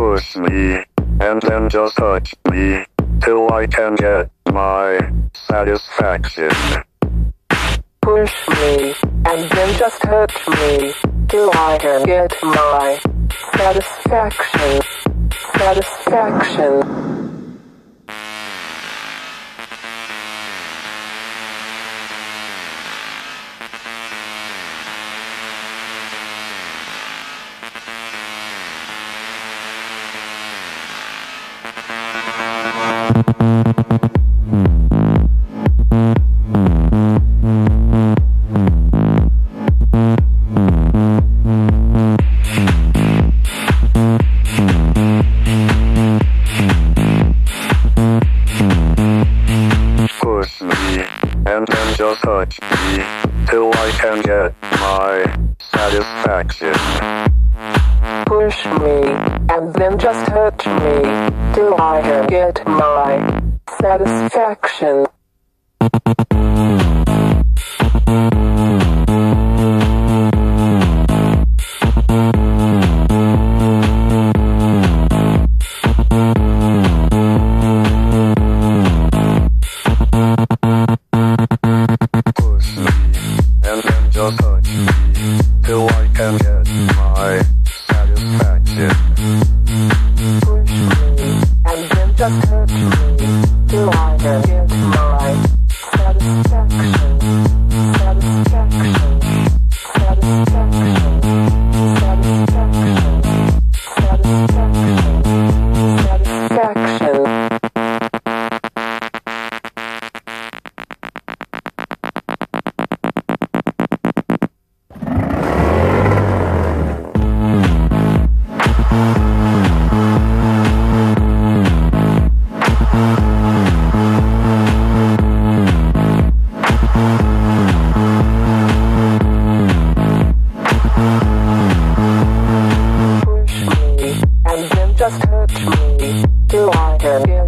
Push me, and then just touch me, till I can get my satisfaction. Push me, and then just hurt me, till I can get my satisfaction. Satisfaction. Push me, and then just touch me, till I can get my satisfaction. Push me, and then just hurt me, till I can get my satisfaction. Push me, and then just touch me, till I can get my satisfaction. Push me, and then just hurt me, till I can get my satisfaction. Satisfaction. Satisfaction. Satisfaction. Satisfaction. Push me, and then just hurt me, till I can get